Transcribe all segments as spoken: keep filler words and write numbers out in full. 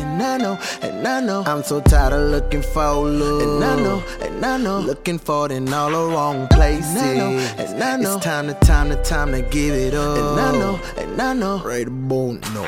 and I know, and I know. I'm so tired of looking for love, and I know, and I know. Looking for it in all the wrong places, and I know, and I know. It's time to time to time to give it up, and I know, and I know. Ready to bone, no.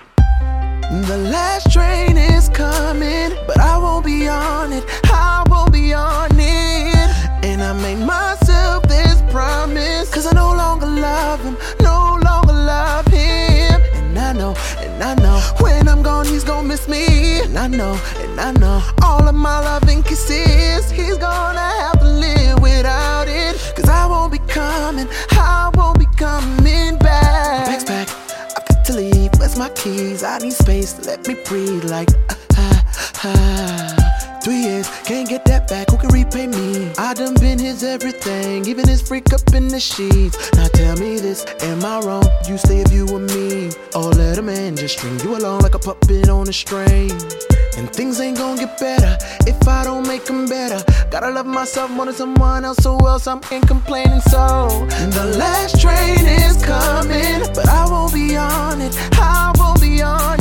The last train is coming, but I won't be on it. I won't be on it. And I made myself this promise, cause I no longer love him, no longer love him. And I know, and I know, when I'm gone he's gonna miss me. And I know, and I know, all of my loving kisses, he's gonna have to live without it. Cause I won't be coming, I won't be coming back. My back's packed, I've got to leave, where's my keys? I need space, let me breathe like ah, ah, ah. Three years, can't get that back, who can repay me? I done been his everything, even his freak up in the sheets. Now tell me this, am I wrong? You stay if you were me, or let a man just string you along like a puppet on a string. And things ain't gon' get better if I don't make them better. Gotta love myself more than someone else, so else I'm in complaining. So the last train is coming, but I won't be on it, I won't be on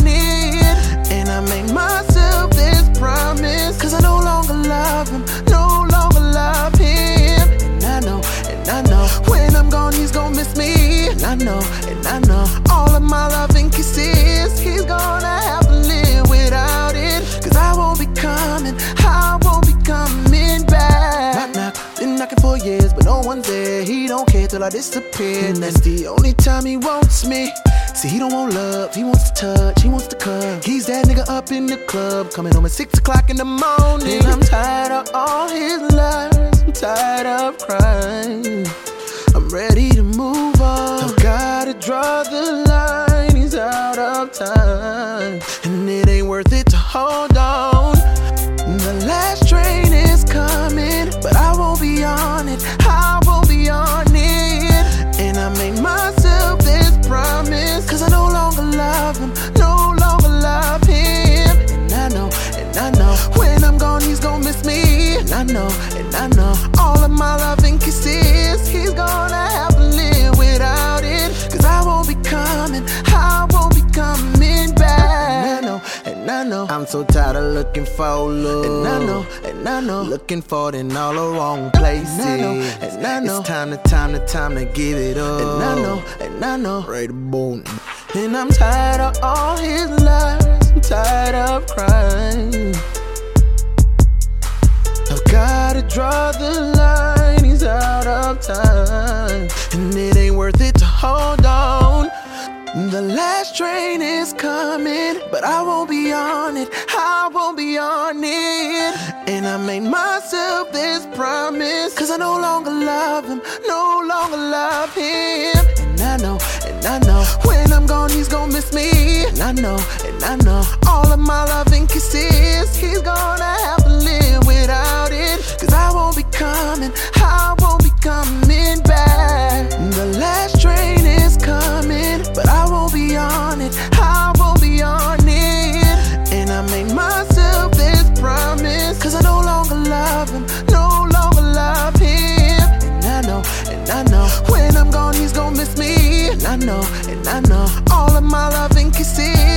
it. And I made myself this promise, cause I no longer love him, no longer love him. And I know, and I know, when I'm gone he's gonna miss me. And I know, and I know, all of my loving kisses, he's gonna have to live without it. Cause I won't be coming, I won't be coming back. Knock, knock, been knocking for years, but no one's there. He don't care till I disappear, and that's the only time he wants me. See, he don't want love, he wants to touch, he wants to come. He's that nigga up in the club, coming home at six o'clock in the morning. I'm tired of all his lies, I'm tired of crying. I'm ready to move on, I've gotta draw the line. He's out of time, and it ain't worth it to hold on. The last train is coming, but I won't be on it, I won't be on it. And I made myself this promise, cause I no longer love him, no longer love him. And I know, and I know, when I'm gone he's gonna miss me. And I know, and I know, all of my loving kisses, he's gonna have to live without it. Cause I won't be coming, I won't be coming back. And I know, and I know, I'm so tired of looking for love. And I know, and I know, looking for it in all the wrong places. And I know, and I know, it's time to time to time to give it up. And I know, and I know, ready to bone. And I'm tired of all his lies, I'm tired of crying. I've gotta draw the line, he's out of time, and it ain't worth it to hold on. The last train is coming, but I won't be on it, I won't be on it. And I made myself this promise, cause I no longer love him, no longer love him. And I know, and I know, when I'm gone he's gonna miss me. And I know, and I know, all of my loving kisses, he's gonna have to live without it. Cause I won't be coming, I won't be coming back. The last train is coming, but I won't be on it, I won't be on it. And I made myself this promise, cause I no longer love him, no longer love him. And I know, and I know, when I'm gone he's gonna miss me. And I know, and I know, all of my loving kisses,